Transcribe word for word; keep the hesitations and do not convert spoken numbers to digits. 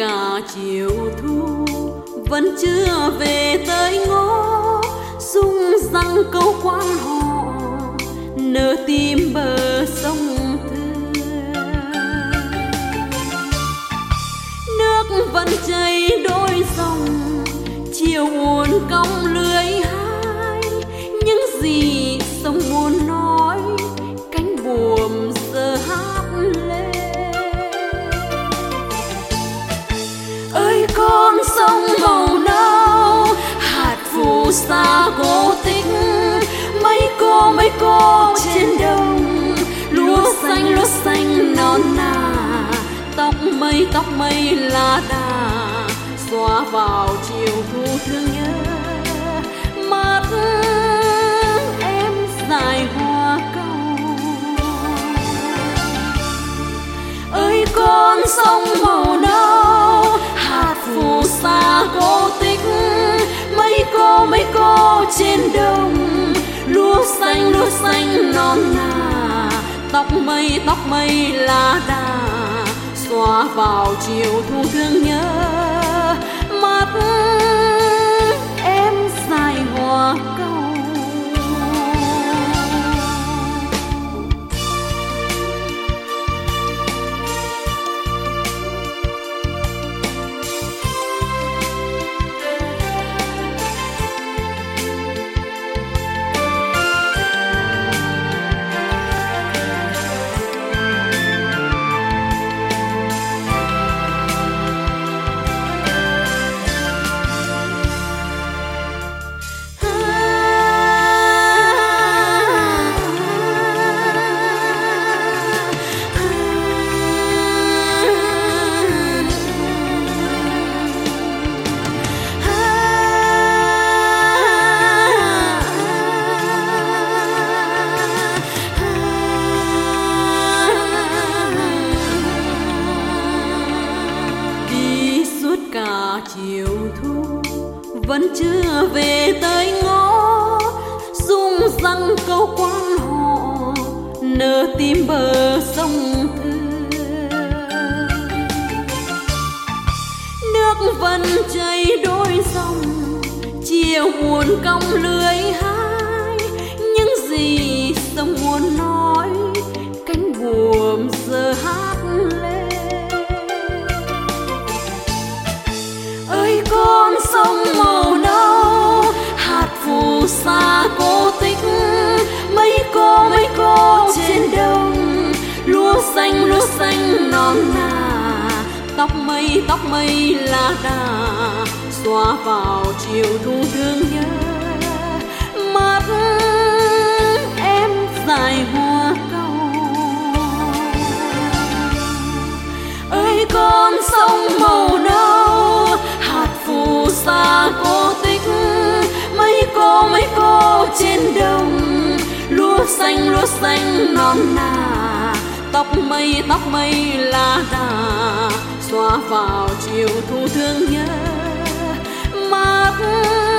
cả chiều thu vẫn chưa về tới ngõ, rung răng câu quan họ nở tim bờ sông thưa. Nước vẫn chảy đôi dòng, chiều uốn cong lưới hai, những gì sông muốn nói cánh buồm giờ hát lên. Ơi con sông màu nâu, hạt phù sa cổ tích, mấy cô mấy cô trên đồng, lúa xanh lúa xanh non nà, tóc mây tóc mây lá đà xóa vào chiều thu thương nhớ. Mắt em dài hoa cầu, ơi con sông màu nâu, hạt phù sa cổ tích, mấy cô mấy cô trên đồng, lúa xanh lúa xanh non nà, tóc mây tóc mây lá đà xóa vào chiều thu thương nhớ. Mắt em dài hoa cầu. Cả chiều thu vẫn chưa về tới ngõ, rung răng câu quan họ nở tim bờ sông thưa. Nước vẫn chảy đôi dòng, chiều buồn cong lưới hai, những gì sông muốn nói cánh buồm giờ hát lên. Ơi con sông màu nâu, hạt phù sa cổ tích, mấy cô mấy cô trên đồng, lúa xanh lúa xanh non nà, tóc mây tóc mây lá đà xóa vào chiều thu thương nhớ. Mắt em dài hoa cầu, ơi con sông màu nâu, hạt phù sa cổ tích, mấy cô mấy cô trên đồng, lúa xanh lúa xanh non nà, tóc mây tóc mây lá đà xóa vào chiều thu thương nhớ. Mắt